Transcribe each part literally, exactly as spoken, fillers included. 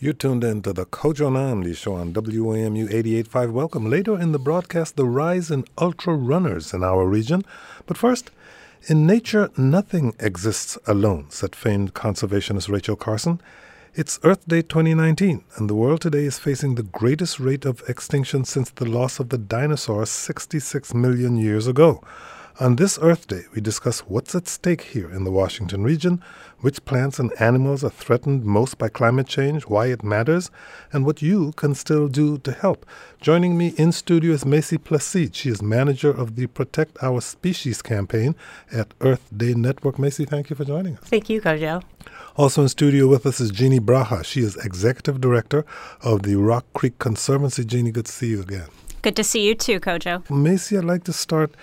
You tuned in to the Kojo Namdi Show on W A M U eighty-eight point five. Welcome. Later in the broadcast, the rise in ultra runners in our region. But first, in nature, nothing exists alone, said famed conservationist Rachel Carson. It's Earth Day twenty nineteen, and the world today is facing the greatest rate of extinction since the loss of the dinosaurs sixty-six million years ago. On this Earth Day, we discuss what's at stake here in the Washington region, which plants and animals are threatened most by climate change, why it matters, and what you can still do to help. Joining me in studio is Macy Placide. She is manager of the Protect Our Species campaign at Earth Day Network. Macy, thank you for joining us. Thank you, Kojo. Also in studio with us is Jeannie Braha. She is executive director of the Rock Creek Conservancy. Jeannie, good to see you again. Good to see you too, Kojo. Macy, I'd like to start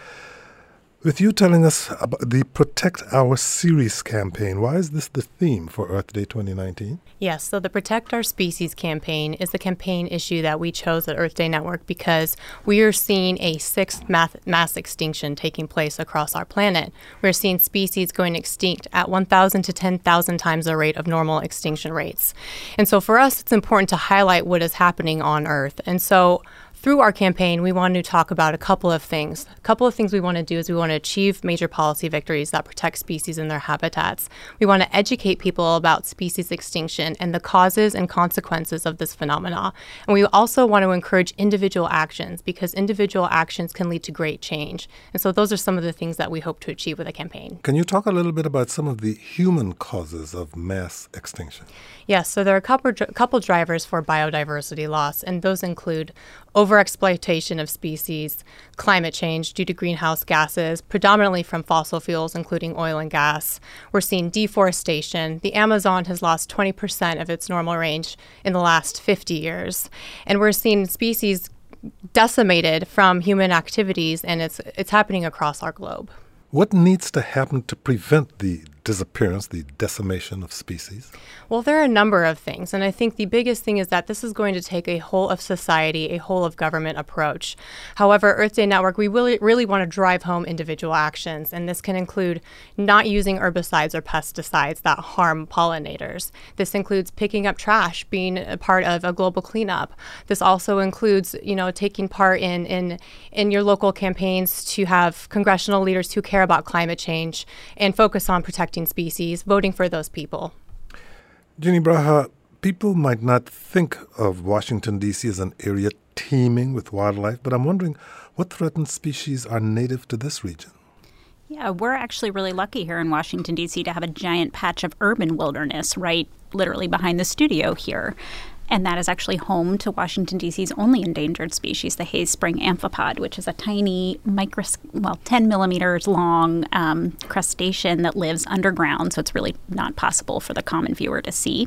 with you telling us about the Protect Our Series campaign. Why is this the theme for Earth Day twenty nineteen? Yes, so the Protect Our Species campaign is the campaign issue that we chose at Earth Day Network because we are seeing a sixth mass, mass extinction taking place across our planet. We're seeing species going extinct at one thousand to ten thousand times the rate of normal extinction rates. And so for us, it's important to highlight what is happening on Earth. And so through our campaign, we want to talk about a couple of things. A couple of things we want to do is we want to achieve major policy victories that protect species and their habitats. We want to educate people about species extinction and the causes and consequences of this phenomena. And we also want to encourage individual actions because individual actions can lead to great change. And so those are some of the things that we hope to achieve with the campaign. Can you talk a little bit about some of the human causes of mass extinction? Yes, so there are a couple, couple drivers for biodiversity loss, and those include overexploitation of species, climate change due to greenhouse gases, predominantly from fossil fuels, including oil and gas. We're seeing deforestation. The Amazon has lost twenty percent of its normal range in the last fifty years. And we're seeing species decimated from human activities, and it's it's happening across our globe. What needs to happen to prevent the disappearance, the decimation of species? Well, there are a number of things, and I think the biggest thing is that this is going to take a whole of society, a whole of government approach. However, Earth Day Network, we really, really want to drive home individual actions, and this can include not using herbicides or pesticides that harm pollinators. This includes picking up trash, being a part of a global cleanup. This also includes, you know, taking part in, in, in your local campaigns to have congressional leaders who care about climate change and focus on protecting species, voting for those people. Jeannie Braha, people might not think of Washington, D C as an area teeming with wildlife, but I'm wondering what threatened species are native to this region? Yeah, we're actually really lucky here in Washington, D C to have a giant patch of urban wilderness right literally behind the studio here. And that is actually home to Washington, D C's only endangered species, the Hayes Spring amphipod, which is a tiny, micros- well, ten millimeters long um, crustacean that lives underground, so it's really not possible for the common viewer to see,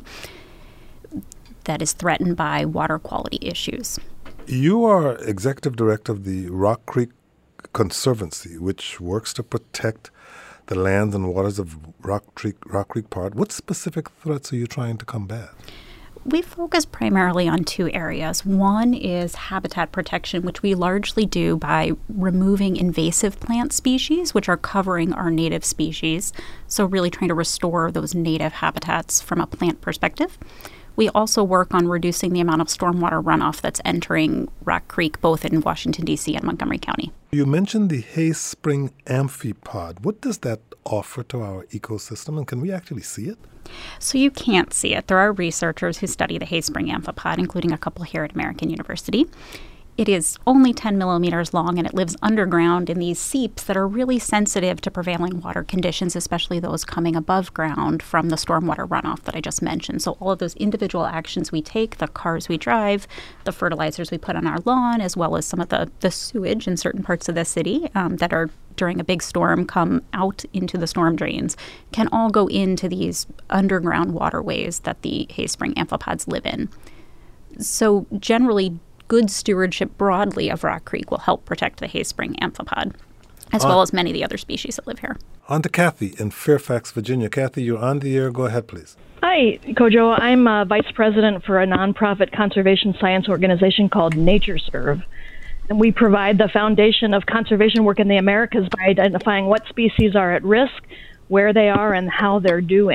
that is threatened by water quality issues. You are executive director of the Rock Creek Conservancy, which works to protect the lands and waters of Rock Creek, Rock Creek Park. What specific threats are you trying to combat? We focus primarily on two areas. One is habitat protection, which we largely do by removing invasive plant species, which are covering our native species. So really trying to restore those native habitats from a plant perspective. We also work on reducing the amount of stormwater runoff that's entering Rock Creek, both in Washington, D C and Montgomery County. You mentioned the Hayes Spring amphipod. What does that offer to our ecosystem, and can we actually see it? So you can't see it. There are researchers who study the Hayes Spring amphipod, including a couple here at American University. It is only ten millimeters long, and it lives underground in these seeps that are really sensitive to prevailing water conditions, especially those coming above ground from the stormwater runoff that I just mentioned. So all of those individual actions we take, the cars we drive, the fertilizers we put on our lawn, as well as some of the, the sewage in certain parts of the city um, that are during a big storm come out into the storm drains, can all go into these underground waterways that the Hayes Spring amphipods live in. So generally, good stewardship broadly of Rock Creek will help protect the Hayes Spring amphipod, as uh, well as many of the other species that live here. On to Kathy in Fairfax, Virginia. Kathy, you're on the air. Go ahead, please. Hi, Kojo. I'm uh, vice president for a nonprofit conservation science organization called NatureServe. And we provide the foundation of conservation work in the Americas by identifying what species are at risk, where they are, and how they're doing.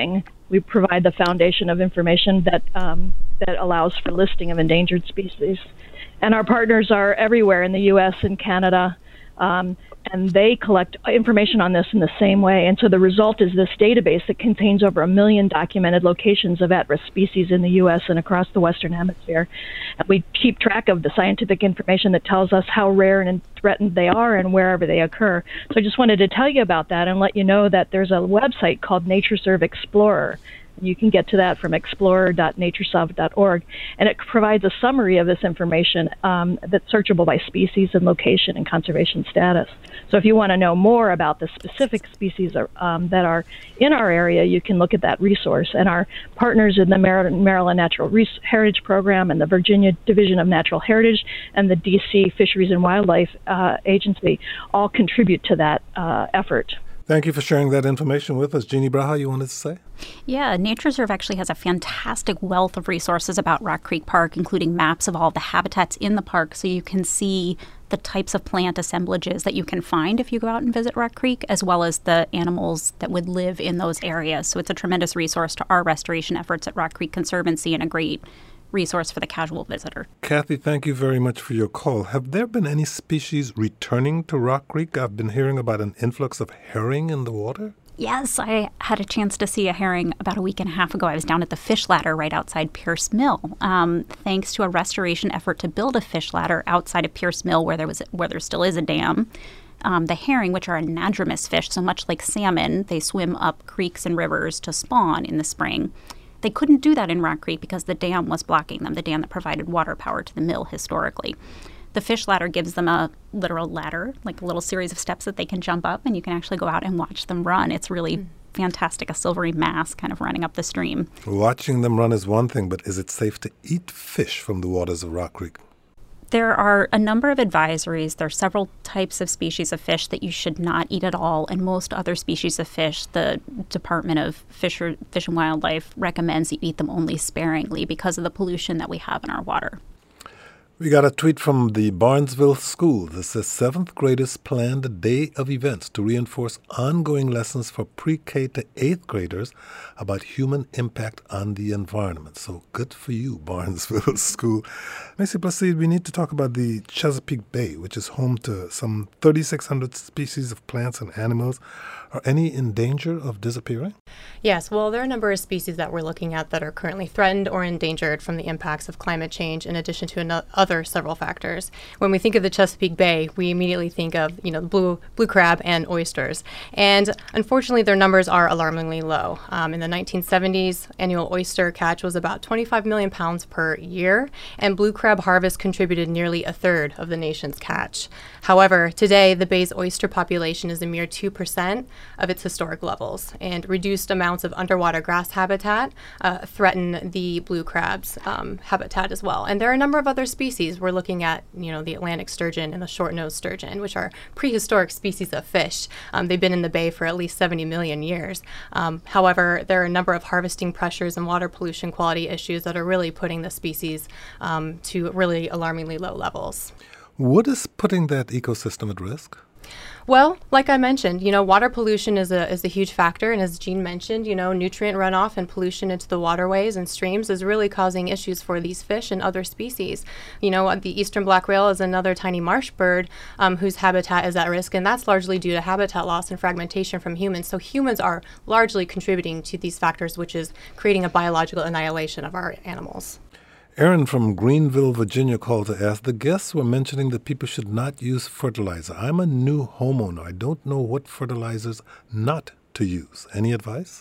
we provide the foundation of information that um, that allows for listing of endangered species. And our partners are everywhere in the U S and Canada, um, and they collect information on this in the same way. And so the result is this database that contains over a million documented locations of at-risk species in the U S and across the Western Hemisphere. And we keep track of the scientific information that tells us how rare and threatened they are and wherever they occur. So I just wanted to tell you about that and let you know that there's a website called NatureServe Explorer. You can get to that from explorer dot natureserve dot org, and it provides a summary of this information um, that's searchable by species and location and conservation status. So if you want to know more about the specific species um, that are in our area, you can look at that resource. And our partners in the Maryland Natural Heritage Program and the Virginia Division of Natural Heritage and the D C Fisheries and Wildlife uh, Agency all contribute to that uh, effort. Thank you for sharing that information with us. Jeannie Braha, you wanted to say? Yeah, NatureServe actually has a fantastic wealth of resources about Rock Creek Park, including maps of all the habitats in the park, so you can see the types of plant assemblages that you can find if you go out and visit Rock Creek, as well as the animals that would live in those areas. So it's a tremendous resource to our restoration efforts at Rock Creek Conservancy and a great resource for the casual visitor. Kathy, thank you very much for your call. Have there been any species returning to Rock Creek? I've been hearing about an influx of herring in the water. Yes, I had a chance to see a herring about a week and a half ago. I was down at the fish ladder right outside Pierce Mill. Um, thanks to a restoration effort to build a fish ladder outside of Pierce Mill, where there was where there still is a dam. Um, the herring, which are anadromous fish, so much like salmon, they swim up creeks and rivers to spawn in the spring. They couldn't do that in Rock Creek because the dam was blocking them, the dam that provided water power to the mill historically. The fish ladder gives them a literal ladder, like a little series of steps that they can jump up, and you can actually go out and watch them run. It's really mm. fantastic, a silvery mass kind of running up the stream. Watching them run is one thing, but is it safe to eat fish from the waters of Rock Creek? There are a number of advisories. There are several types of species of fish that you should not eat at all, and most other species of fish, the Department of Fish, or Fish and Wildlife recommends you eat them only sparingly because of the pollution that we have in our water. We got a tweet from the Barnesville School that says seventh graders planned a day of events to reinforce ongoing lessons for pre-K to eighth graders about human impact on the environment. So good for you, Barnesville School. Macy Placide, we need to talk about the Chesapeake Bay, which is home to some thirty-six hundred species of plants and animals. Are any in danger of disappearing? Yes, well, there are a number of species that we're looking at that are currently threatened or endangered from the impacts of climate change, in addition to another, other several factors. When we think of the Chesapeake Bay, we immediately think of, you know, blue blue crab and oysters. And unfortunately, their numbers are alarmingly low. Um, in the nineteen seventies, annual oyster catch was about twenty-five million pounds per year, and blue crab harvest contributed nearly a third of the nation's catch. However, today, the bay's oyster population is a mere two percent of its historic levels, and reduced amounts of underwater grass habitat uh, threaten the blue crab's um, habitat as well. And there are a number of other species. We're looking at, you know, the Atlantic sturgeon and the short-nosed sturgeon, which are prehistoric species of fish. Um, they've been in the bay for at least seventy million years. Um, however, there are a number of harvesting pressures and water pollution quality issues that are really putting the species um, to really alarmingly low levels. What is putting that ecosystem at risk? Well, like I mentioned, you know, water pollution is a is a huge factor, and as Jean mentioned, you know, nutrient runoff and pollution into the waterways and streams is really causing issues for these fish and other species. You know, the eastern black whale is another tiny marsh bird um, whose habitat is at risk, and that's largely due to habitat loss and fragmentation from humans. So humans are largely contributing to these factors, which is creating a biological annihilation of our animals. Aaron from Greenville, Virginia called to ask, the guests were mentioning that people should not use fertilizer. I'm a new homeowner. I don't know what fertilizers not to use. Any advice?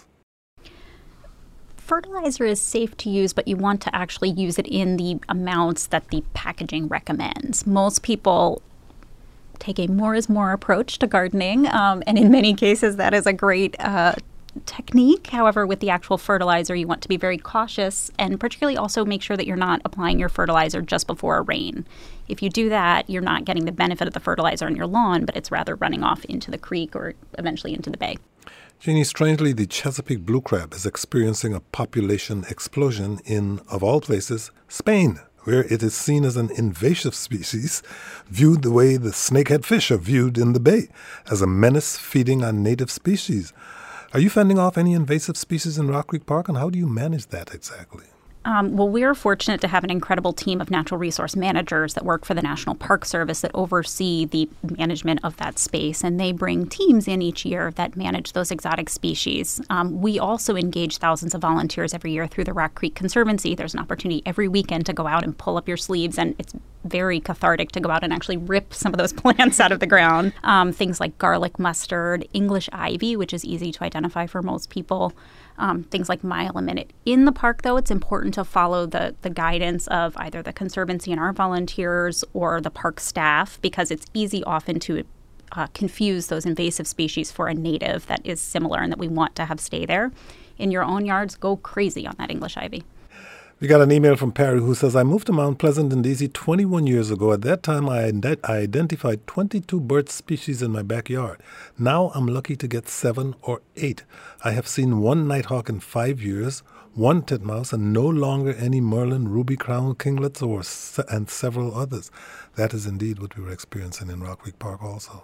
Fertilizer is safe to use, but you want to actually use it in the amounts that the packaging recommends. Most people take a more is more approach to gardening, um, and in many cases that is a great uh technique. However, with the actual fertilizer, you want to be very cautious, and particularly also make sure that you're not applying your fertilizer just before a rain. If you do that, you're not getting the benefit of the fertilizer on your lawn, but it's rather running off into the creek or eventually into the bay. Jeannie, strangely, the Chesapeake blue crab is experiencing a population explosion in, of all places, Spain, where it is seen as an invasive species, viewed the way the snakehead fish are viewed in the bay, as a menace feeding on native species. Are you fending off any invasive species in Rock Creek Park, and how do you manage that exactly? Um, well, we're fortunate to have an incredible team of natural resource managers that work for the National Park Service that oversee the management of that space, and they bring teams in each year that manage those exotic species. Um, we also engage thousands of volunteers every year through the Rock Creek Conservancy. There's an opportunity every weekend to go out and pull up your sleeves, and it's very cathartic to go out and actually rip some of those plants out of the ground. Um, things like garlic mustard, English ivy, which is easy to identify for most people. Um, things like mile a minute. In the park, though, it's important to follow the, the guidance of either the Conservancy and our volunteers or the park staff, because it's easy often to uh, confuse those invasive species for a native that is similar and that we want to have stay there. In your own yards, go crazy on that English ivy. We got an email from Perry who says, I moved to Mount Pleasant in D C twenty-one years ago. At that time, I, ident- I identified twenty-two bird species in my backyard. Now I'm lucky to get seven or eight. I have seen one nighthawk in five years, one titmouse, and no longer any merlin, ruby-crowned kinglets, or se- and several others. That is indeed what we were experiencing in Rock Creek Park also.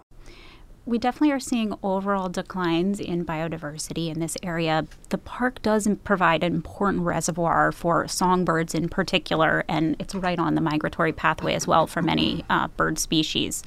We definitely are seeing overall declines in biodiversity in this area. The park does provide an important reservoir for songbirds in particular, and it's right on the migratory pathway as well for many uh, bird species.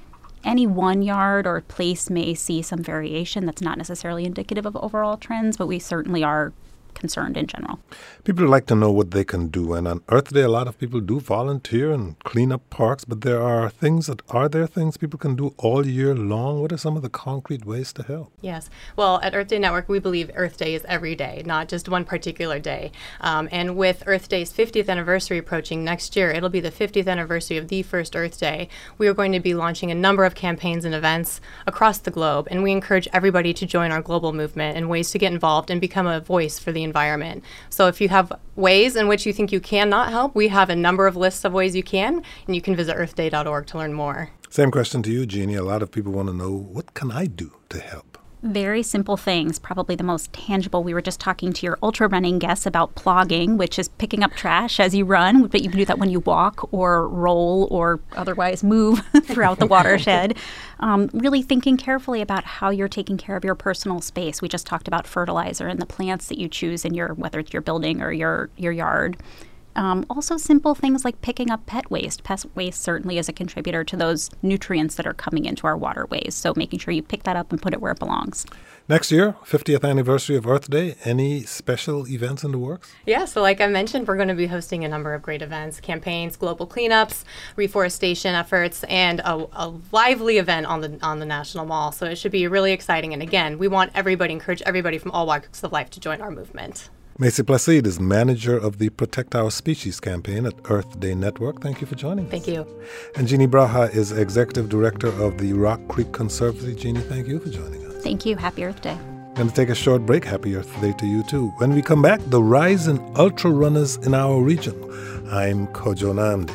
Any one yard or place may see some variation that's not necessarily indicative of overall trends, but we certainly are concerned in general. People like to know what they can do, and on Earth Day, a lot of people do volunteer and clean up parks, but there are things that, are there things people can do all year long? What are some of the concrete ways to help? Yes. Well, at Earth Day Network, we believe Earth Day is every day, not just one particular day. Um, and with Earth Day's fiftieth anniversary approaching next year, it'll be the fiftieth anniversary of the first Earth Day. We are going to be launching a number of campaigns and events across the globe, and we encourage everybody to join our global movement and ways to get involved and become a voice for the environment. So if you have ways in which you think you cannot help, we have a number of lists of ways you can, and you can visit earth day dot org to learn more. Same question to you, Jeannie. A lot of people want to know, what can I do to help? Very simple things, probably the most tangible. We were just talking to your ultra running guests about plogging, which is picking up trash as you run, but you can do that when you walk or roll or otherwise move throughout the watershed. Um, really thinking carefully about how you're taking care of your personal space. We just talked about fertilizer and the plants that you choose in your, whether it's your building or your, your yard. Um, also simple things like picking up pet waste. Pet waste certainly is a contributor to those nutrients that are coming into our waterways. So making sure you pick that up and put it where it belongs. Next year, fiftieth anniversary of Earth Day. Any special events in the works? Yeah, so like I mentioned, we're going to be hosting a number of great events, campaigns, global cleanups, reforestation efforts, and a, a lively event on the on the National Mall. So it should be really exciting. And again, we want everybody, encourage everybody from all walks of life to join our movement. Macy Placide is manager of the Protect Our Species campaign at Earth Day Network. Thank you for joining us. Thank you. And Jeannie Braha is executive director of the Rock Creek Conservancy. Jeannie, thank you for joining us. Thank you. Happy Earth Day. Going to take a short break. Happy Earth Day to you, too. When we come back, the rise in ultra runners in our region. I'm Kojo Nnamdi.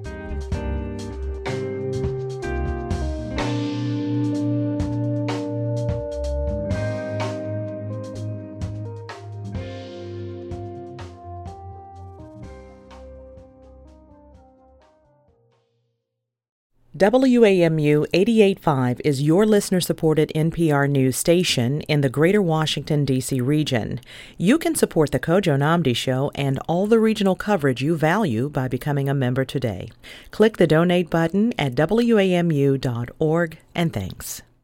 W A M U eighty-eight point five is your listener-supported N P R news station in the greater Washington, D C region. You can support the Kojo Nnamdi Show and all the regional coverage you value by becoming a member today. Click the donate button at W A M U dot org, and thanks.